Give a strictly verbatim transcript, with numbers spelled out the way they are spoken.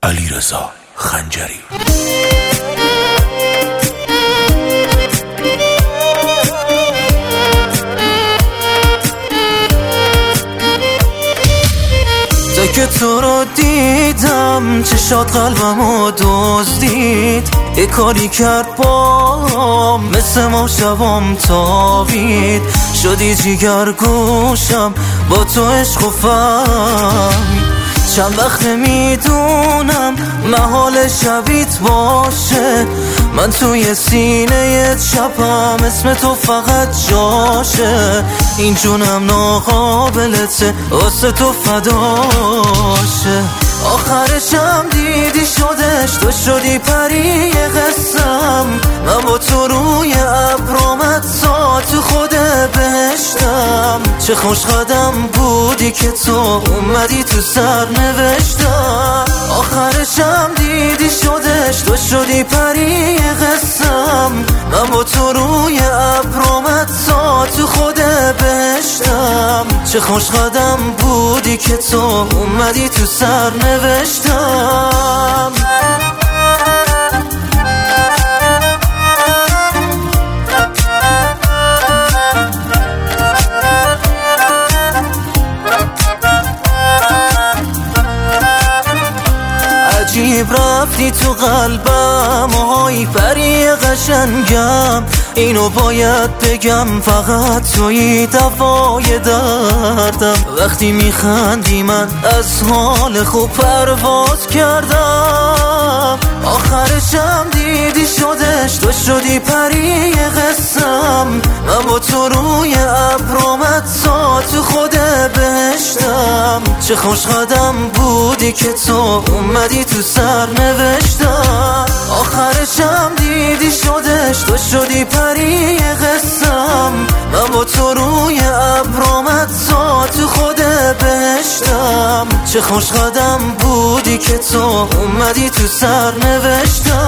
علیرضا خنجری. تا که تو رو دیدم چشات قلبمو دزدید، یه کاری کرد با مثل ما شبام تابید، شدی جیگر گوشم با تو عشق و فهم. چند وقت میدونم محال شبیت باشه، من توی سینه چپم اسم تو فقط جاشه، این جونم ناقابلته واسه تو فداشه. آخرشم دیدی شدش، تو شدی پری قسم، من با تو روی ابرامت سا تو خود بهشتم. چه خوش قدم بودی که تو اومدی تو سر نوشتم. آخرشم دیدی شدش، تو شدی پری قسم، من با تو روی ابرامت سا تو خود بهشتم. چه خوش قدم بودی که تو اومدی تو سر نوشتم. عجیب رفتی تو قلبم آهای پری قشنگم، اینو باید بگم فقط توی دوای دردم. وقتی میخندی من از حال خوب پرواز کردم. آخرشم دیدی شدش، تو شدی پری قسم، من با تو روی ابرامت سا تو خود بهشتم. چه خوش قدم بودی که تو اومدی تو سر نوشتم. آخرشم دیدی شدش، تو شدی پری قسم، من با تو روی ابرامت سا تو خود بهشتم. چه خوش قدم بودی که تو اومدی تو سر نوشتم.